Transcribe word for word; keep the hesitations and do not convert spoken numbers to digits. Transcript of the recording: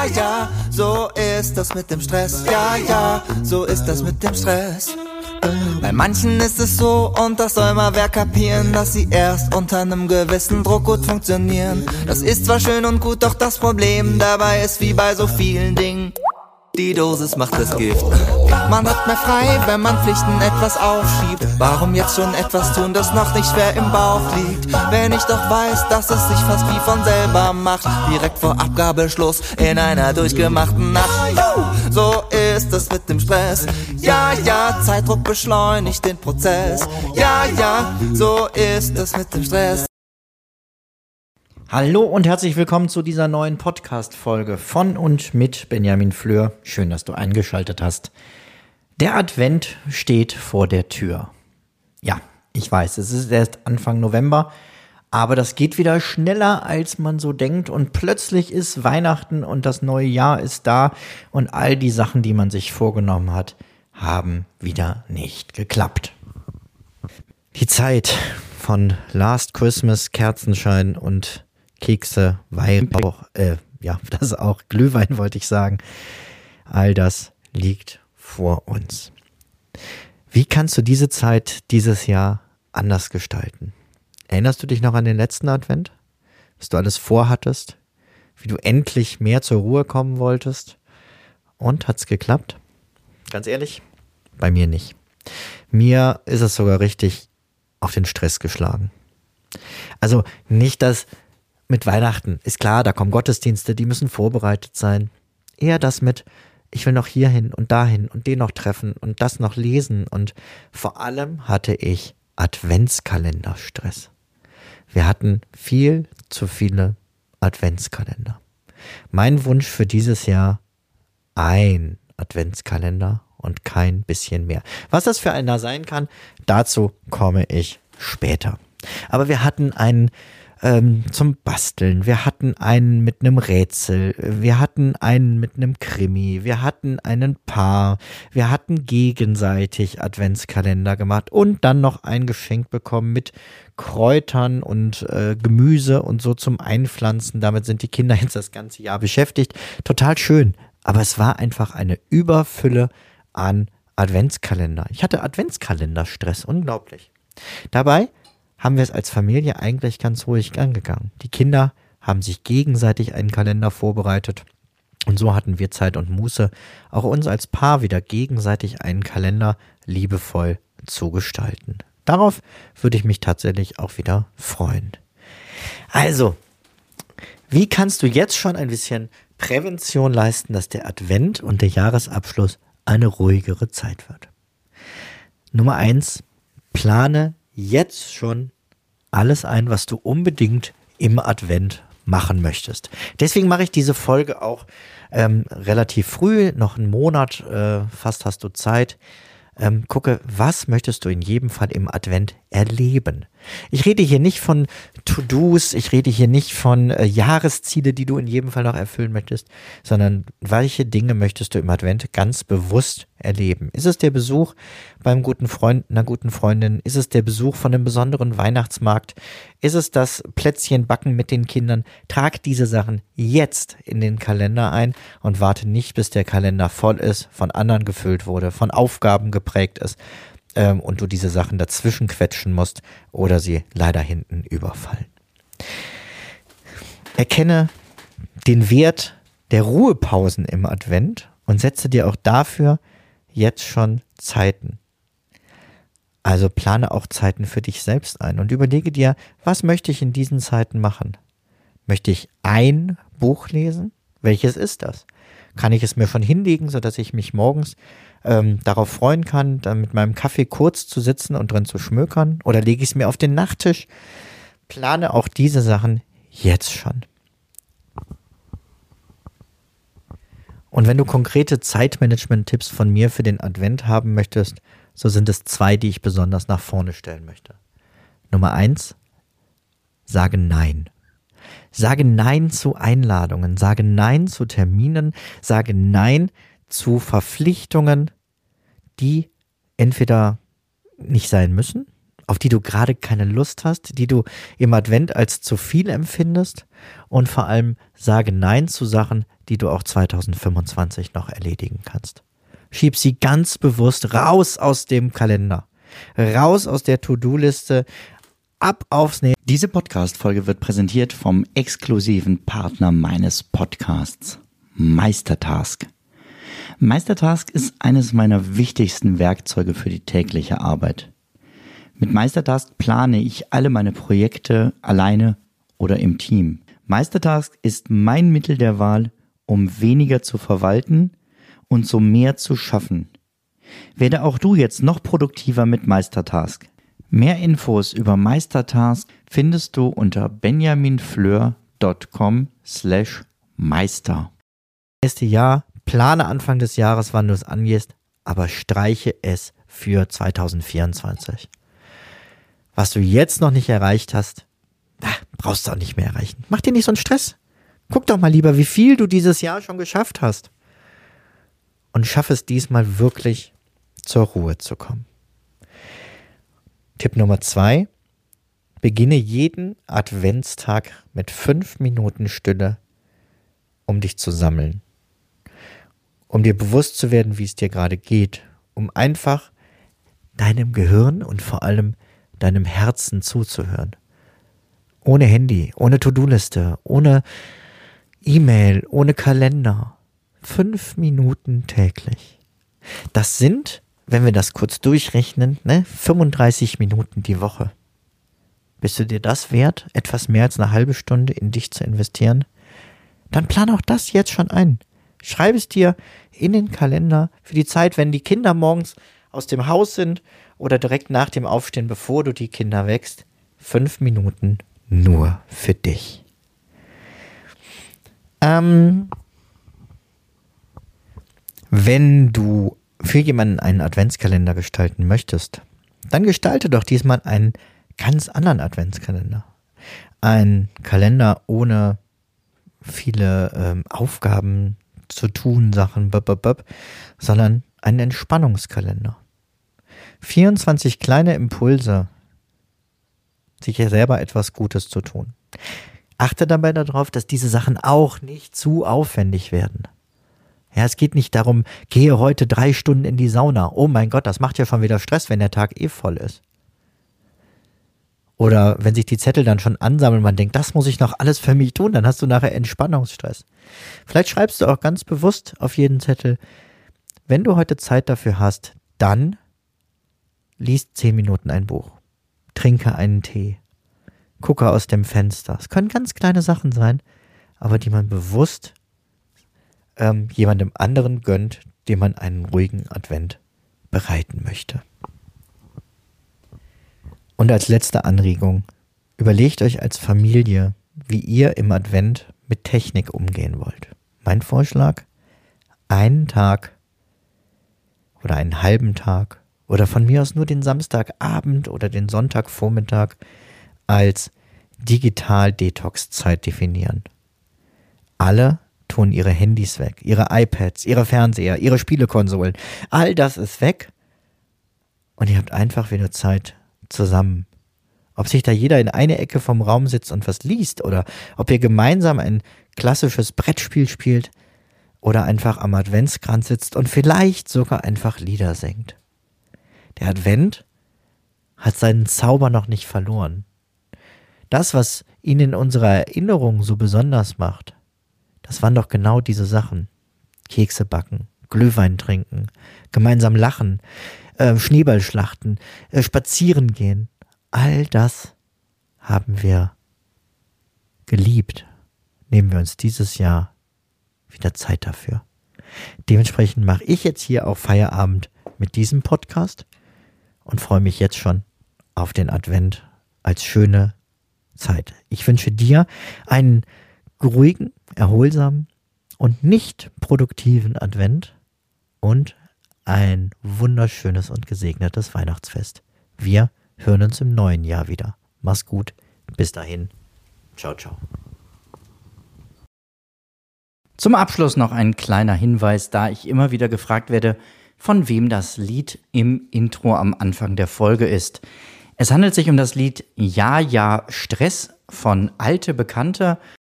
Ja, ja, so ist das mit dem Stress. Ja, ja, so ist das mit dem Stress. Bei manchen ist es so, und das soll mal wer kapieren, dass sie erst unter einem gewissen Druck gut funktionieren. Das ist zwar schön und gut, doch das Problem dabei ist wie bei so vielen Dingen: die Dosis macht das Gift. Man hat mehr frei, wenn man Pflichten etwas aufschiebt. Warum jetzt schon etwas tun, das noch nicht schwer im Bauch liegt? Wenn ich doch weiß, dass es sich fast wie von selber macht, direkt vor Abgabeschluss in einer durchgemachten Nacht. So ist es mit dem Stress. Ja, ja, Zeitdruck beschleunigt den Prozess. Ja, ja, so ist es mit dem Stress. Hallo und herzlich willkommen zu dieser neuen Podcast-Folge von und mit Benjamin Fleur. Schön, dass du eingeschaltet hast. Der Advent steht vor der Tür. Ja, ich weiß, es ist erst Anfang November, aber das geht wieder schneller, als man so denkt. Und plötzlich ist Weihnachten und das neue Jahr ist da und all die Sachen, die man sich vorgenommen hat, haben wieder nicht geklappt. Die Zeit von Last Christmas, Kerzenschein und Kekse, Weihrauch, äh, ja, das auch, Glühwein wollte ich sagen. All das liegt vor uns. Wie kannst du diese Zeit dieses Jahr anders gestalten? Erinnerst du dich noch an den letzten Advent? Was du alles vorhattest? Wie du endlich mehr zur Ruhe kommen wolltest? Und, hat's geklappt? Ganz ehrlich, bei mir nicht. Mir ist es sogar richtig auf den Stress geschlagen. Also nicht, dass mit Weihnachten, ist klar, da kommen Gottesdienste, die müssen vorbereitet sein. Eher das mit, ich will noch hierhin und dahin und den noch treffen und das noch lesen. Und vor allem hatte ich Adventskalenderstress. Wir hatten viel zu viele Adventskalender. Mein Wunsch für dieses Jahr: ein Adventskalender und kein bisschen mehr. Was das für einer sein kann, dazu komme ich später. Aber wir hatten einen ähm, zum Basteln, wir hatten einen mit einem Rätsel, wir hatten einen mit einem Krimi, wir hatten einen Paar, wir hatten gegenseitig Adventskalender gemacht und dann noch ein Geschenk bekommen mit Kräutern und äh, Gemüse und so zum Einpflanzen. Damit sind die Kinder jetzt das ganze Jahr beschäftigt. Total schön, aber es war einfach eine Überfülle an Adventskalender. Ich hatte Adventskalenderstress, unglaublich. Dabei haben wir es als Familie eigentlich ganz ruhig angegangen. Die Kinder haben sich gegenseitig einen Kalender vorbereitet und so hatten wir Zeit und Muße, auch uns als Paar wieder gegenseitig einen Kalender liebevoll zu gestalten. Darauf würde ich mich tatsächlich auch wieder freuen. Also, wie kannst du jetzt schon ein bisschen Prävention leisten, dass der Advent und der Jahresabschluss eine ruhigere Zeit wird? Nummer eins, plane jetzt schon alles ein, was du unbedingt im Advent machen möchtest. Deswegen mache ich diese Folge auch ähm, relativ früh, noch einen Monat, äh, fast hast du Zeit. Ähm, gucke, was möchtest du in jedem Fall im Advent erleben? Ich rede hier nicht von To-Dos, ich rede hier nicht von äh, Jahresziele, die du in jedem Fall noch erfüllen möchtest, sondern welche Dinge möchtest du im Advent ganz bewusst erleben? Ist es der Besuch beim guten Freund, einer guten Freundin? Ist es der Besuch von einem besonderen Weihnachtsmarkt? Ist es das Plätzchenbacken mit den Kindern? Trag diese Sachen jetzt in den Kalender ein und warte nicht, bis der Kalender voll ist, von anderen gefüllt wurde, von Aufgaben geprägt ist ähm, und du diese Sachen dazwischen quetschen musst oder sie leider hinten überfallen. Erkenne den Wert der Ruhepausen im Advent und setze dir auch dafür jetzt schon Zeiten. Also plane auch Zeiten für dich selbst ein und überlege dir, was möchte ich in diesen Zeiten machen? Möchte ich ein Buch lesen? Welches ist das? Kann ich es mir schon hinlegen, sodass ich mich morgens ähm, darauf freuen kann, dann mit meinem Kaffee kurz zu sitzen und drin zu schmökern? Oder lege ich es mir auf den Nachttisch? Plane auch diese Sachen jetzt schon. Und wenn du konkrete Zeitmanagement-Tipps von mir für den Advent haben möchtest, so sind es zwei, die ich besonders nach vorne stellen möchte. Nummer eins, sage Nein. Sage Nein zu Einladungen, sage Nein zu Terminen, sage Nein zu Verpflichtungen, die entweder nicht sein müssen, auf die du gerade keine Lust hast, die du im Advent als zu viel empfindest, und vor allem sage Nein zu Sachen, die du auch zwanzig fünfundzwanzig noch erledigen kannst. Schieb sie ganz bewusst raus aus dem Kalender, raus aus der To-Do-Liste, ab aufs nächste. Diese Podcast-Folge wird präsentiert vom exklusiven Partner meines Podcasts, Meistertask. Meistertask ist eines meiner wichtigsten Werkzeuge für die tägliche Arbeit. Mit Meistertask plane ich alle meine Projekte alleine oder im Team. Meistertask ist mein Mittel der Wahl, um weniger zu verwalten und so mehr zu schaffen. Werde auch du jetzt noch produktiver mit Meistertask. Mehr Infos über Meistertask findest du unter benjaminfleur.com slash meister. Nächste Jahr, plane Anfang des Jahres, wann du es angehst, aber streiche es für zwanzig vierundzwanzig. Was du jetzt noch nicht erreicht hast, brauchst du auch nicht mehr erreichen. Mach dir nicht so einen Stress. Guck doch mal lieber, wie viel du dieses Jahr schon geschafft hast. Und schaff es diesmal wirklich, zur Ruhe zu kommen. Tipp Nummer zwei. Beginne jeden Adventstag mit fünf Minuten Stille, um dich zu sammeln. Um dir bewusst zu werden, wie es dir gerade geht. Um einfach deinem Gehirn und vor allem deinem Herzen zuzuhören. Ohne Handy, ohne To-Do-Liste, ohne E-Mail, ohne Kalender. Fünf Minuten täglich. Das sind, wenn wir das kurz durchrechnen, ne, fünfunddreißig Minuten die Woche. Bist du dir das wert, etwas mehr als eine halbe Stunde in dich zu investieren? Dann plan auch das jetzt schon ein. Schreib es dir in den Kalender für die Zeit, wenn die Kinder morgens aus dem Haus sind oder direkt nach dem Aufstehen, bevor du die Kinder wächst. Fünf Minuten nur für dich. Ähm... Wenn du für jemanden einen Adventskalender gestalten möchtest, dann gestalte doch diesmal einen ganz anderen Adventskalender. Ein Kalender ohne viele ähm, Aufgaben zu tun, Sachen, bop, bop, bop, sondern einen Entspannungskalender. vierundzwanzig kleine Impulse, sich ja selber etwas Gutes zu tun. Achte dabei darauf, dass diese Sachen auch nicht zu aufwendig werden. Ja, es geht nicht darum, gehe heute drei Stunden in die Sauna. Oh mein Gott, das macht ja schon wieder Stress, wenn der Tag eh voll ist. Oder wenn sich die Zettel dann schon ansammeln, man denkt, das muss ich noch alles für mich tun, dann hast du nachher Entspannungsstress. Vielleicht schreibst du auch ganz bewusst auf jeden Zettel, wenn du heute Zeit dafür hast, dann liest zehn Minuten ein Buch, trinke einen Tee, gucke aus dem Fenster. Es können ganz kleine Sachen sein, aber die man bewusst ähm, jemandem anderen gönnt, dem man einen ruhigen Advent bereiten möchte. Und als letzte Anregung, überlegt euch als Familie, wie ihr im Advent mit Technik umgehen wollt. Mein Vorschlag, einen Tag oder einen halben Tag oder von mir aus nur den Samstagabend oder den Sonntagvormittag als Digital-Detox-Zeit definieren. Alle tun ihre Handys weg, ihre iPads, ihre Fernseher, ihre Spielekonsolen. All das ist weg und ihr habt einfach wieder Zeit zusammen. Ob sich da jeder in eine Ecke vom Raum sitzt und was liest oder ob ihr gemeinsam ein klassisches Brettspiel spielt oder einfach am Adventskranz sitzt und vielleicht sogar einfach Lieder singt. Der Advent hat seinen Zauber noch nicht verloren. Das, was ihn in unserer Erinnerung so besonders macht, das waren doch genau diese Sachen. Kekse backen, Glühwein trinken, gemeinsam lachen, äh, Schneeballschlachten, äh, spazieren gehen. All das haben wir geliebt. Nehmen wir uns dieses Jahr wieder Zeit dafür. Dementsprechend mache ich jetzt hier auch Feierabend mit diesem Podcast und freue mich jetzt schon auf den Advent als schöne Zeit. Ich wünsche dir einen ruhigen, erholsamen und nicht produktiven Advent und ein wunderschönes und gesegnetes Weihnachtsfest. Wir hören uns im neuen Jahr wieder. Mach's gut. Bis dahin. Ciao, ciao. Zum Abschluss noch ein kleiner Hinweis, da ich immer wieder gefragt werde, von wem das Lied im Intro am Anfang der Folge ist. Es handelt sich um das Lied Ja, ja, Stress von Alte Bekannte